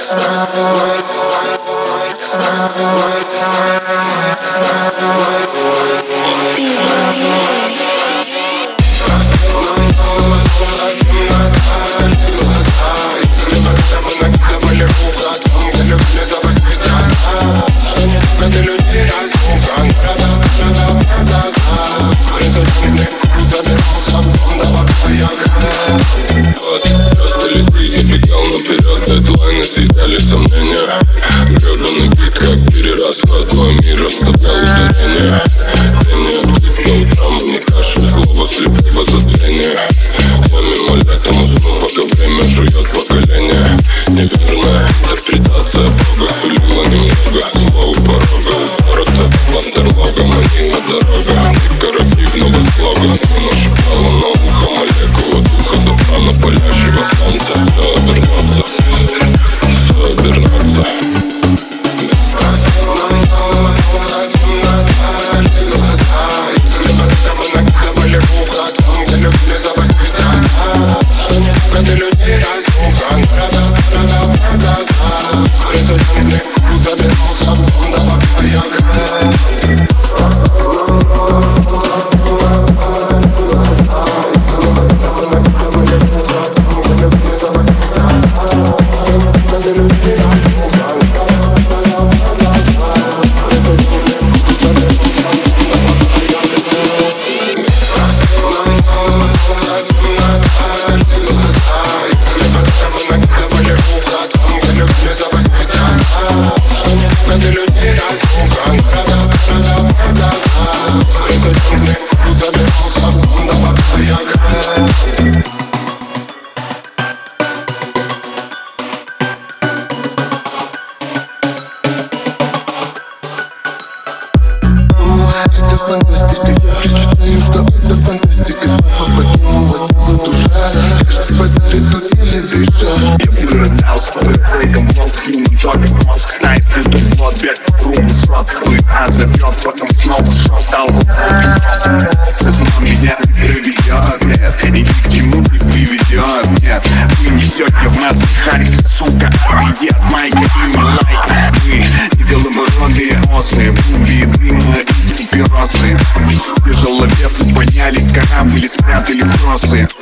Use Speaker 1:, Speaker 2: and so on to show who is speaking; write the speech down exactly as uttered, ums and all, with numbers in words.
Speaker 1: Съедали сомнения. Гребаный бит, как перерасход. Мой мир оставлял ударение. Пение открыт по утрам, не кашель, злого слепого забвения. Я мимолетом усну, пока время жует поколение. Неверная интерпретация Бога сулила немного. Слово порога упорота бандерлога, манила дорога. Декоративного слога не нашептала на ухо молекула духа добра на палящего солнца. Все обернется, все обернется.
Speaker 2: Это фантастика, я читаю, что это фантастика. Снова покинула тело душа, каждый базарит тут еле дыша.
Speaker 3: Я выродал с фейком, волк, human talking, мозг знает, что тут вот бег, круг, шот, хуйня зовет, потом снова шот, алкоголь. Сознал меня приведет, нет, и ни к чему не приведет, нет. Вы несете в нас харик, сука, уйди от майка и не лайк. Мы не голоморонные осы, буби, дыма из папиросы. Тяжеловесы поняли корабль и спрятали в тросы.